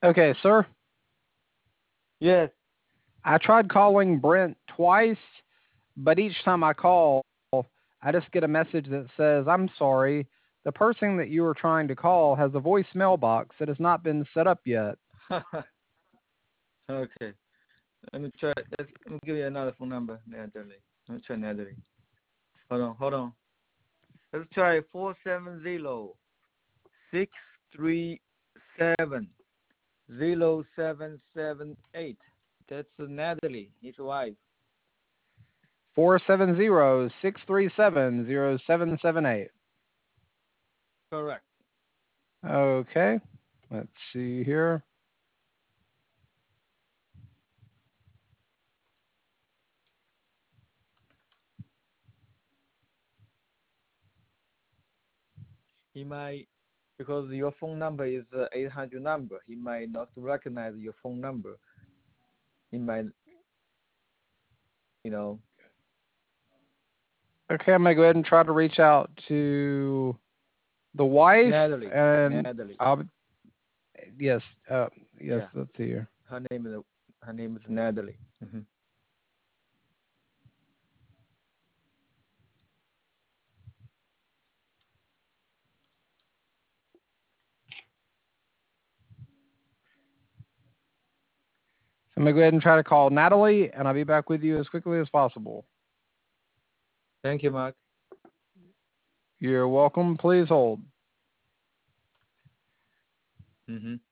Okay, sir. Yes. I tried calling Brent twice, but each time I call, I just get a message that says, I'm sorry. The person that you were trying to call has a voicemail box that has not been set up yet. Okay. Let me try. Let me give you another phone number, Natalie. Let me try Natalie. Hold on, hold on. Let's try 470-637-0778. That's Natalie, his wife. 470-637-0778. Correct. Okay, let's see here. He might, because your phone number is 800 number, he might not recognize your phone number. He might, you know, Okay, I'm gonna go ahead and try to reach out to the wife, Natalie. and Natalie. I'll yes, yes, Yeah. let's see here. Her name is her name is Natalie. So I'm gonna go ahead and try to call Natalie, and I'll be back with you as quickly as possible. Thank you, Mark. You're welcome. Please hold. Mhm.